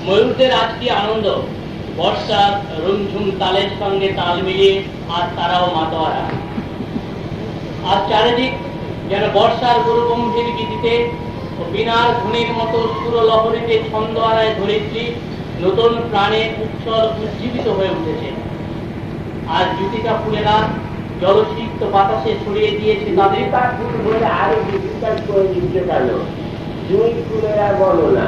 ময়ূরদের আজ কি আনন্দ, বর্ষার রুমঝুম তালের সঙ্গে তাল মিলিয়ে আর তারাও মাতোয়ারা। আর চারিদিক যেন বর্ষার গুরুগম্ভীর গীতিতে ও বিনার ধ্বনির মতো সুরলহরীতে ছন্দ আড়ায় ধরিত্রী নতুন প্রাণে উচ্ছল উজ্জীবিত হয়ে উঠেছে। আর জুতিকা ফুলেরা জলসিক্ত বাতাসে ছড়িয়ে দিয়েছে তাদের ফুল বলে আরো ডিজিটাল করে দিচ্ছে কেন? জুঁই ফুলেরা বলো না।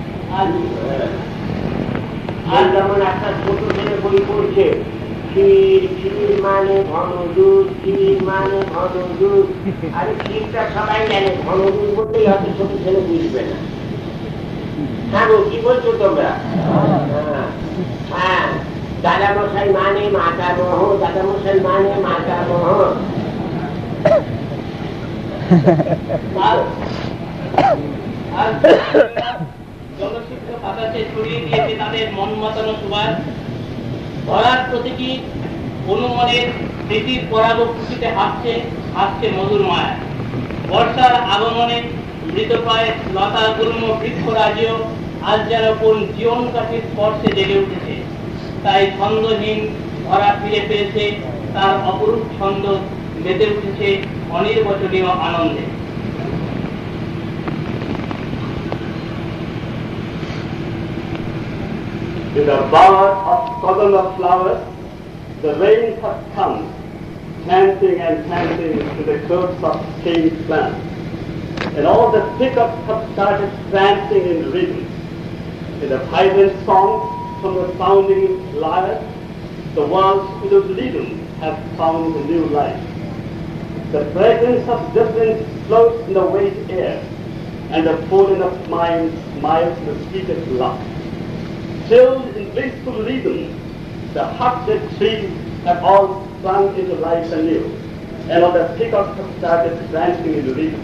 আর যেমন একটা ছোট ছেলে বই পড়ছে, ক্ষীর ক্ষীর মানে ঘন দুধ, ক্ষীর মানে ঘন দুধ। আরে ক্ষীরটা সবাই জানে, ঘন দুধ বলতেই হয়তো ছোট ছেলে বুঝবে না। হ্যাঁ গো, কি বলছো তোমরা? হ্যাঁ, দাদামশাই মানে মাতামহ, দাদামশাই মানে মাতামহ। জলসিক্ত বাতাসে ছড়িয়ে দিয়েছে তাদের মন মাতানো সুবাস। ধরার প্রতিটি অনুমনের স্মৃতির পরাগ খুশিতে হাসছে হাসছে মধুর মায়া। বর্ষার আগমনে মৃতপ্রায় লতা গুল্ম বৃক্ষরাজিও আজ যেন কোন জীবন কাঠির স্পর্শে জেগে উঠেছে। তাই ছন্দহীন ধরা ফিরে পেয়েছে তার অপরূপ ছন্দ, মেতে উঠেছে অনির্বচনীয় আনন্দে। In a bower of columnar flowers, the rains have come, chanting and chanting to the curves of changed plants. And all the pickups have started prancing in rhythm. In the vibrant songs from the sounding lyre, the world's widowed rhythm has found a new life. The fragrance of difference floats in the wet air, and the falling of mind smiles the sweetest love. Filled in blissful rhythm, the hearted trees have all sprung into life anew, and all the peacocks have started dancing into rhythm.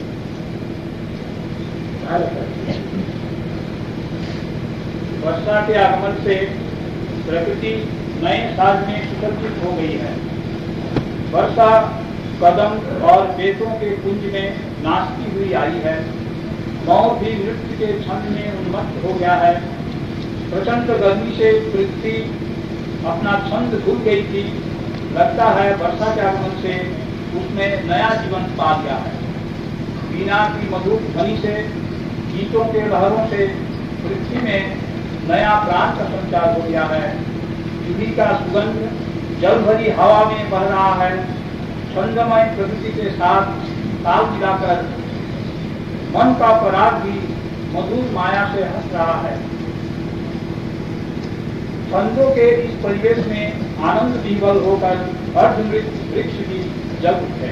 वर्षा के आगमन से प्रकृति नए साज में सुसज्जित हो गई है। वर्षा कदम और बेतों के कुंज में नाचती हुई आई है। मोर भी नृत्य के छंद में उन्मत्त हो गया है। प्रचंड गर्मी से पृथ्वी अपना छंद भूल गई थी। लगता है वर्षा के आगमन से उसने नया जीवन पा लिया है। वीणा की मधुर ध्वनि से, गीतों के लहरों से पृथ्वी में नया प्राण का संचार हो गया है। युगी का सुगंध जल भरी हवा में बह रहा है। छंदमय प्रकृति के साथ ताल मिलाकर मन का पराग भी मधुर माया से हंस रहा है। छंदों के इस परिवेश में आनंद विवल होकर अर्धमृत वृक्ष भी जग उठे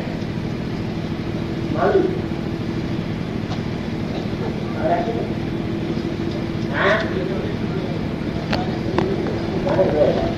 हैं।